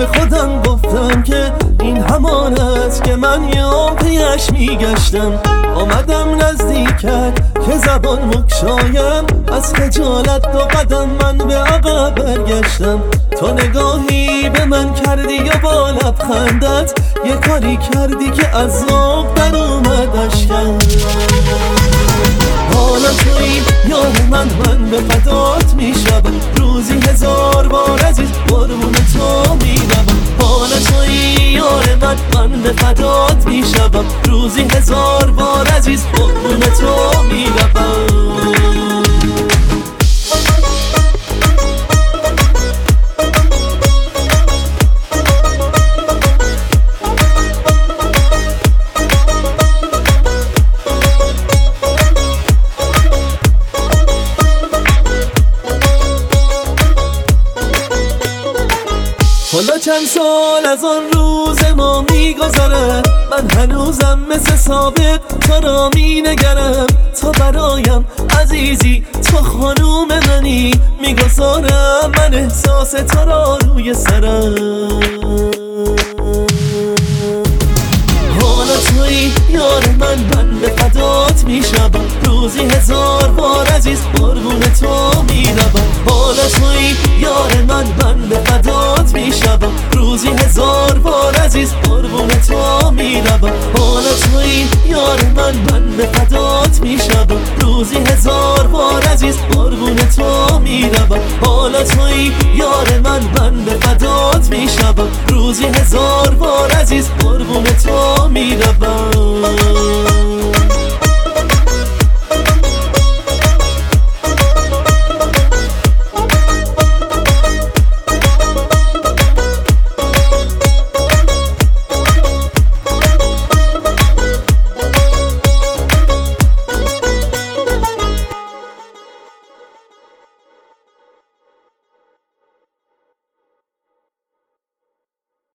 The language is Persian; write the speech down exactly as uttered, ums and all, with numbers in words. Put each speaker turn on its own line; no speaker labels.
به خودم گفتم که این همان است که من یام پیش میگشتم. آمدم نزدیکت که زبان مکشایم، از خجالت دو قدم من به عقب برگشتم. تو نگاهی به من کردی و با لبخندت یه کاری کردی که از ذوق در اومد اشکم. حالا تویی یار من، من به فدات میشم، روزی هزار بار عزیز قربون تو میروم. حالا تویی یار من، من به فدات میشم، روزی هزار بار عزیز قربون تو میروم. حالا چند سال از آن روز ما میگذره، من هنوزم مثل سابق تو را مینگرم. تو برایم عزیزی، تو خانوم منی، میگذارم من احساس تو را روی سرم. حالا تویی یار من، من به فدات میشم، روزی هزار بار عزیز قربون تو میروم. حالا تویی یار من، من به فدات میشم، روزی هزار بار عزیز قربون تو میروم. حالا تویی یار من، من به فدات میشم، روزی هزار بار عزیز قربون تو میروم. حالا تویی یار من، من به فدات میشم، روزی هزار بار عزیز قربون تو میروم.